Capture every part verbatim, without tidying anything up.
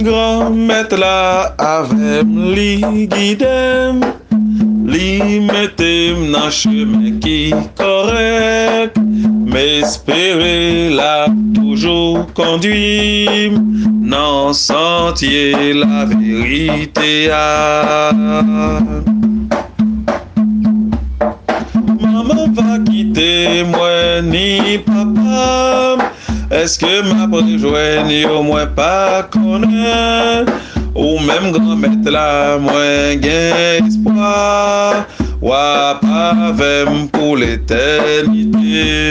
Grand maître la avem li guidem, li metem nan chemin qui correct, m'espérer la toujours conduit nan sentier la vérité a. Maman va quitter moi ni papa, est-ce que m'a rejoindre au moins pas connaître, ou même grand-mère la moins gain espoir, ou pas avec pour l'éternité.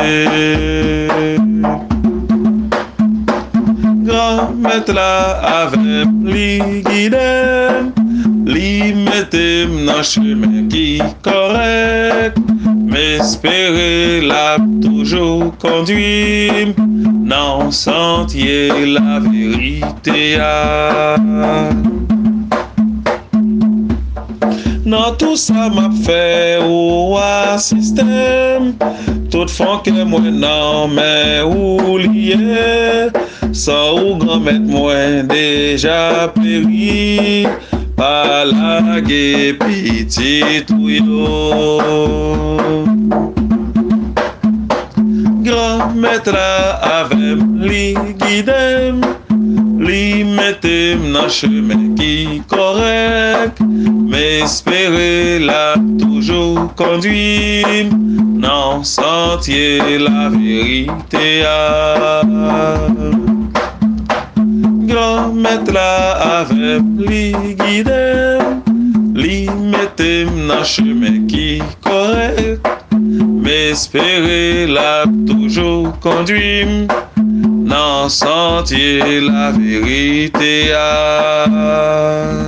Grand-mère la avec li guidem, li metem nan chemin qui correct, m'espérer la toujours conduit nan sentier la vérité a. Nan tout ça m'a fait ou a système, tout font que moi nan mais ou lié, sans ou grand-mère moi déjà péri, par la gué petit ou yo. Grand-mère la avec li guidem, li metem nan chemin qui correct, m'espérer la toujours conduit nan sentier la vérité a. Grand-mère la avec li guidem, li metem nan chemin qui correct, m'espérer la toujours conduit nan sentier la vérité a.